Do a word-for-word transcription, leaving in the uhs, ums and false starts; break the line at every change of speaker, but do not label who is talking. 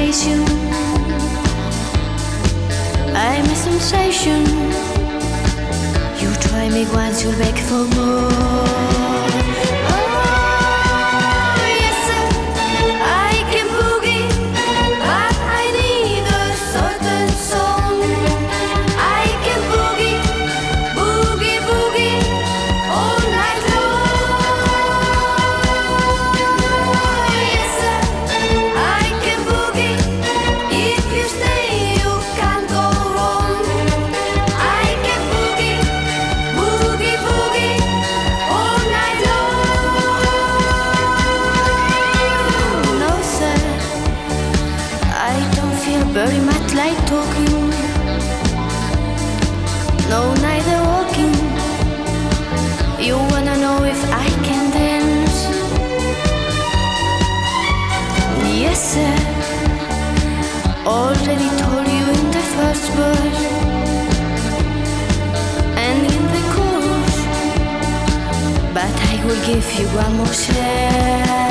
sensation. I'm a sensation. You try me once, you'll beg for more. Oh, yes, sir, I can boogie, but I need a certain song. I can boogie, boogie, boogie all night long. Yes, sir, I can boogie. If you stay, you can't go wrong. I can boogie, boogie, boogie all night long. No, sir, I don't feel very much like talking. No, neither walking. You wanna know if I can dance? Yes, sir, already told you in the first verse and in the chorus, but I will give you one more chance.